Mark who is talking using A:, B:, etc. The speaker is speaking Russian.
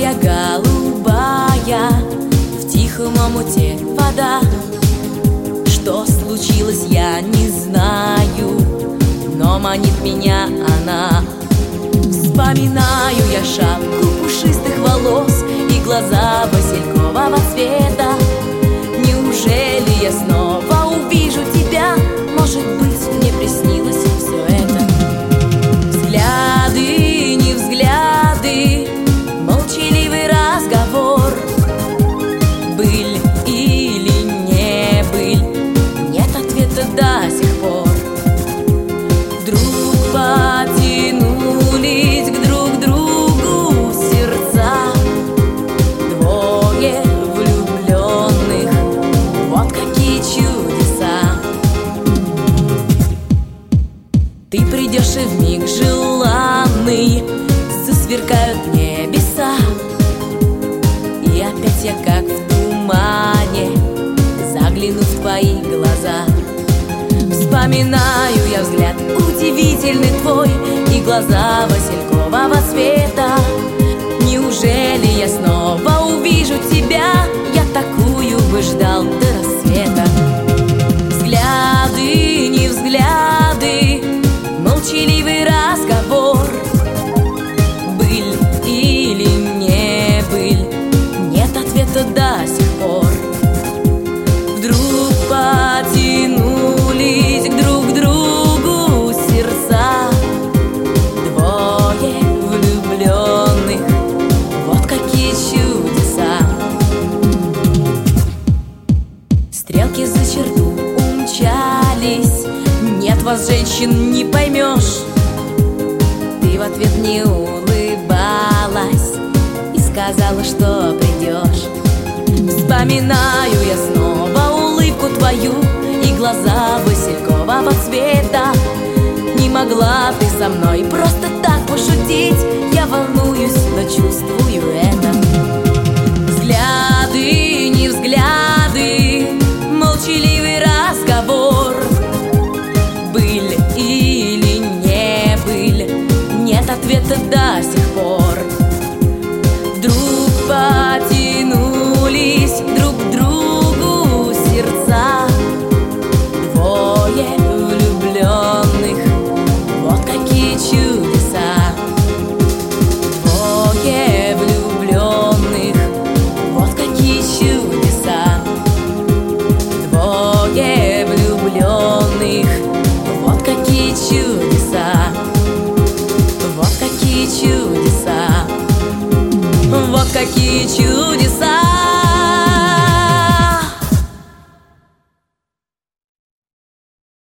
A: моя голубая, в тихом омуте вода. Что случилось, я не знаю, но манит меня она. Вспоминаю я шапку пушистых волос и глаза василькового цвета. Неужели я снова увижу тебя? Может быть, мне приснилось все это. Взгляды, не взгляды, молчаливый разговор. Быль или не быль, нет ответа до сих пор. Вдруг потянулись к друг другу сердца, двое влюбленных, вот какие чудеса. Ты придешь и вмиг желанный засверкают небеса, и опять я как в тумане загляну в твои глаза. Вспоминаю я взгляд удивительный твой и глаза василькового цвета. Неужели я снова увижу тебя? Я такую бы ждал до рассвета. Взгляды, не взгляды, молчаливый разговор. Быль или не быль, нет ответа до сих пор. Вдруг потянулись друг к другу сердца, двое влюбленных, вот какие чудеса. Стрелки за черту умчались, нет вас, женщин, не поймешь. Ты в ответ не улыбалась и сказала, что придешь. Вспоминаю я снова улыбку твою и глаза василькового цвета. Не могла ты со мной просто так пошутить. Я волнуюсь, но чувствую это. Взгляды, не взгляды, молчаливый разговор. Быль или не быль, нет ответа до сих пор. Вдруг потянулись друг к другу сердца, двое влюбленных, вот какие чудеса. Двое влюбленных, вот какие чудеса. Двое влюбленных, вот какие чудеса. Вот какие чудеса. Вот какие чудеса.